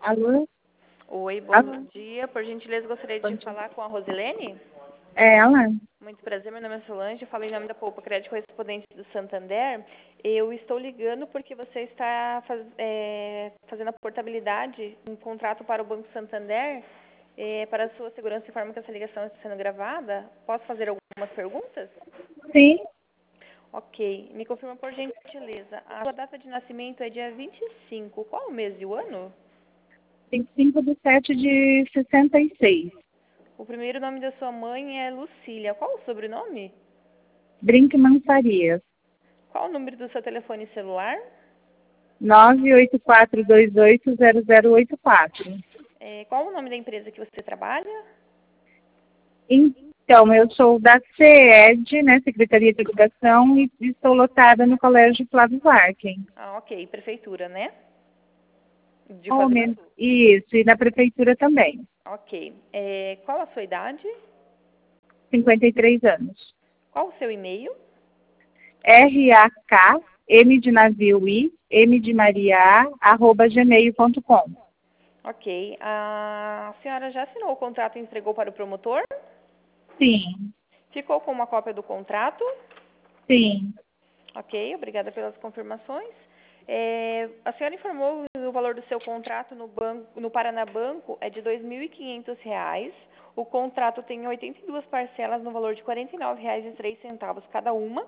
Alô? Oi, bom Alô? dia. Por gentileza, gostaria de falar com a Rosilene. É ela? Muito prazer, meu nome é Solange, eu falo em nome da Poupa Crédito Correspondente do Santander. Eu estou ligando porque você está fazendo a portabilidade de um contrato para o Banco Santander. Para a sua segurança, informo que essa ligação está sendo gravada. Posso fazer algumas perguntas? Sim. Ok. Me confirma por gentileza. A sua data de nascimento é dia 25. Qual o mês e o ano? 25/7/66. O primeiro nome da sua mãe é Lucília. Qual o sobrenome? Brinkman Farias. Qual o número do seu telefone celular? 984280084. Qual o nome da empresa que você trabalha? Então, eu sou da CED, né, Secretaria de Educação, e estou lotada no Colégio Flávio Varken. Ah, ok. Prefeitura, né? De Ao Foz do menos, Iguaçu. isso, e na Prefeitura também. Ok. Qual a sua idade? 53 anos. Qual o seu e-mail? RAK, M de navio I, M de Maria A, @gmail.com. Ok. A senhora já assinou o contrato e entregou para o promotor? Sim, Ficou com uma cópia do contrato? sim. Ok, obrigada pelas confirmações. A senhora informou o valor do seu contrato no Paraná Banco é de R$ 2.500. O contrato tem 82 parcelas no valor de R$ 49,03 cada uma.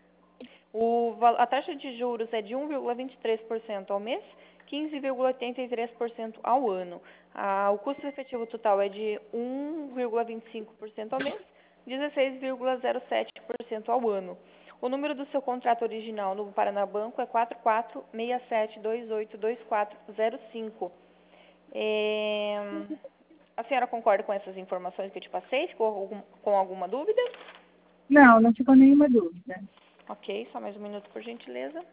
A taxa de juros é de 1,23% ao mês, 15,83% ao ano. O custo efetivo total é de 1,25% ao mês, 16,07% ao ano. O número do seu contrato original no Paraná Banco é 4467282405. A senhora concorda com essas informações que eu te passei? Ficou com alguma dúvida? Não ficou nenhuma dúvida. Ok, só mais um minuto, por gentileza.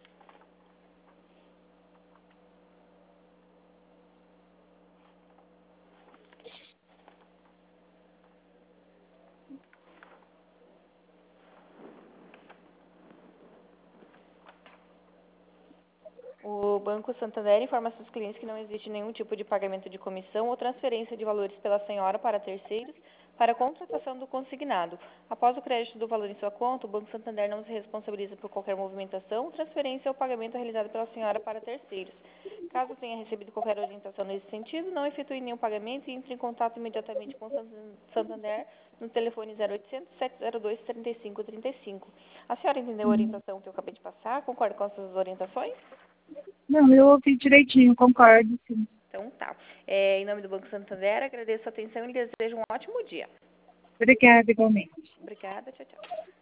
O Banco Santander informa seus clientes que não existe nenhum tipo de pagamento de comissão ou transferência de valores pela senhora para terceiros para a contratação do consignado. Após o crédito do valor em sua conta, o Banco Santander não se responsabiliza por qualquer movimentação, transferência ou pagamento realizado pela senhora para terceiros. Caso tenha recebido qualquer orientação nesse sentido, não efetue nenhum pagamento e entre em contato imediatamente com o Santander no telefone 0800 702 3535. A senhora entendeu a orientação que eu acabei de passar? Concorda com essas orientações? Não, eu ouvi direitinho, concordo, sim. Então tá. Em nome do Banco Santander, agradeço a atenção e lhe desejo um ótimo dia. Obrigada, igualmente. Obrigada, tchau, tchau.